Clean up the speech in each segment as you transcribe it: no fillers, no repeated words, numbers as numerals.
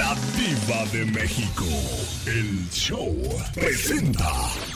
La Diva de México. El show presenta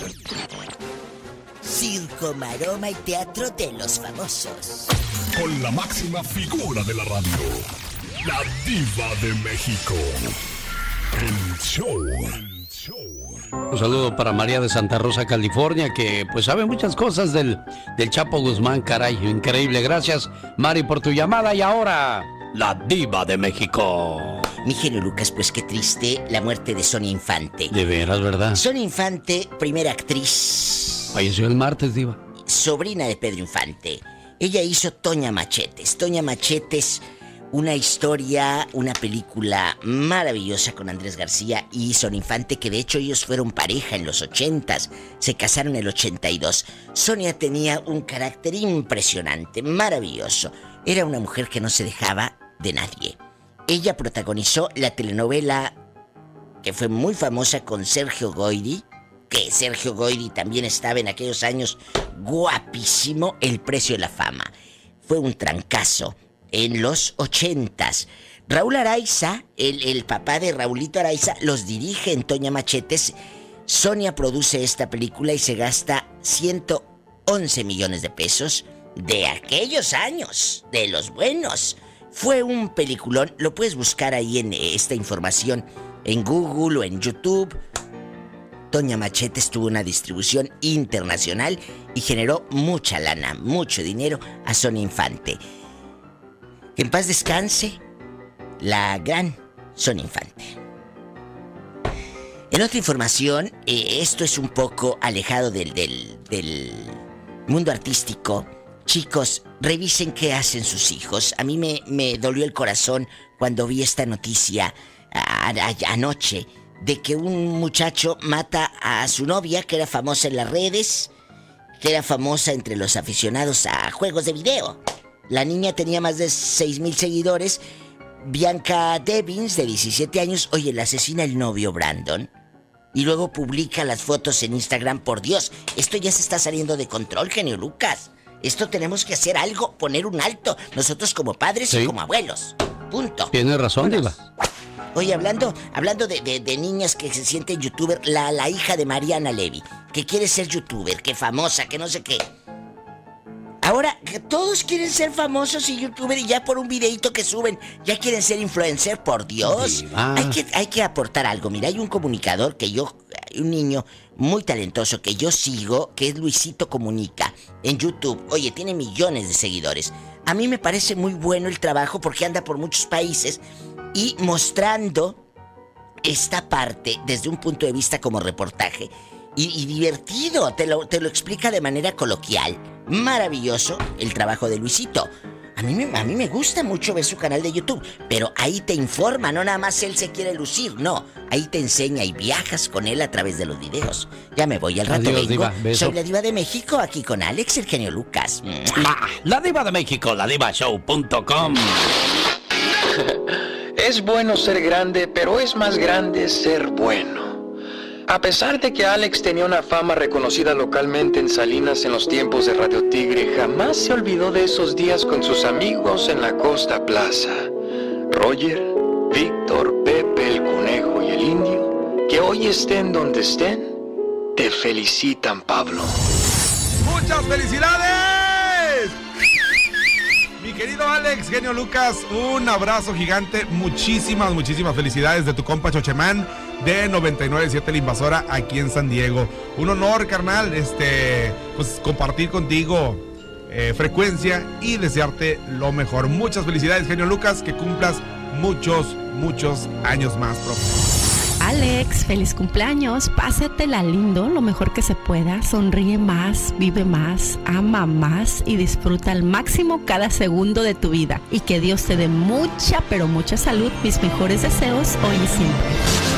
Circo, maroma y teatro de los famosos. Con la máxima figura de la radio, la Diva de México. El show. Un saludo para María de Santa Rosa, California, que pues sabe muchas cosas del Chapo Guzmán, caray, increíble. Gracias, Mari, por tu llamada. Y ahora, la Diva de México. Mi genio Lucas, pues qué triste la muerte de Sonia Infante. De veras, ¿verdad? Sonia Infante, primera actriz. Falleció el martes, Diva. Sobrina de Pedro Infante. Ella hizo Toña Machetes. Toña Machetes, una historia, una película maravillosa con Andrés García y Sonia Infante, que de hecho ellos fueron pareja en los 80s. Se casaron en el 82. Sonia tenía un carácter impresionante, maravilloso. Era una mujer que no se dejaba de nadie. Ella protagonizó la telenovela que fue muy famosa con Sergio Goyri, que Sergio Goyri también estaba en aquellos años guapísimo, El precio de la fama. Fue un trancazo en los 80s. Raúl Araiza, el papá de Raulito Araiza, los dirige en Toña Machetes. Sonia produce esta película y se gasta 111 millones de pesos de aquellos años, de los buenos. Fue un peliculón, lo puedes buscar ahí en esta información, en Google o en YouTube. Toña Machetes tuvo una distribución internacional y generó mucha lana, mucho dinero a Sonia Infante. Que en paz descanse la gran Sonia Infante. En otra información, esto es un poco alejado del mundo artístico. Chicos, revisen qué hacen sus hijos. A mí me dolió el corazón cuando vi esta noticia anoche de que un muchacho mata a su novia, que era famosa en las redes, que era famosa entre los aficionados a juegos de video. La niña tenía más de 6,000 seguidores. Bianca Devins, de 17 años, oye, la asesina el novio Brandon. Y luego publica las fotos en Instagram. Por Dios, esto ya se está saliendo de control, genio Lucas. Esto tenemos que hacer algo, poner un alto. Nosotros como padres y como abuelos. Punto. Tienes razón, Diva. Oye, hablando de niñas que se sienten youtuber, la hija de Mariana Levy, que quiere ser youtuber, que famosa, que no sé qué. Ahora, que todos quieren ser famosos y youtuber y ya por un videito que suben, ya quieren ser influencer, por Dios. Hay que aportar algo. Mira, hay un comunicador un niño muy talentoso que yo sigo, que es Luisito Comunica, en YouTube. Oye, tiene millones de seguidores. A mí me parece muy bueno el trabajo porque anda por muchos países y mostrando esta parte desde un punto de vista como reportaje. Y divertido, te lo explica de manera coloquial. Maravilloso el trabajo de Luisito. A mí me gusta mucho ver su canal de YouTube, pero ahí te informa, no nada más él se quiere lucir, no. Ahí te enseña y viajas con él a través de los videos. Ya me voy, al rato vengo. Diva, soy la Diva de México, aquí con Alex, el genio Lucas. La Diva de México, ladivashow.com. Es bueno ser grande, pero es más grande ser bueno. A pesar de que Alex tenía una fama reconocida localmente en Salinas en los tiempos de Radio Tigre, jamás se olvidó de esos días con sus amigos en la Costa Plaza. Roger, Víctor, Pepe, el Conejo y el Indio, que hoy estén donde estén, te felicitan, Pablo. ¡Muchas felicidades! Mi querido Alex, genio Lucas, un abrazo gigante. Muchísimas felicidades de tu compa Chochemán de 99.7 La Invasora aquí en San Diego. Un honor, carnal, pues compartir contigo frecuencia y desearte lo mejor. Muchas felicidades, genio Lucas, que cumplas muchos años más, profe. Alex, feliz cumpleaños, pásatela lindo, lo mejor que se pueda, sonríe más, vive más, ama más y disfruta al máximo cada segundo de tu vida. Y que Dios te dé mucha, pero mucha salud, mis mejores deseos hoy y siempre.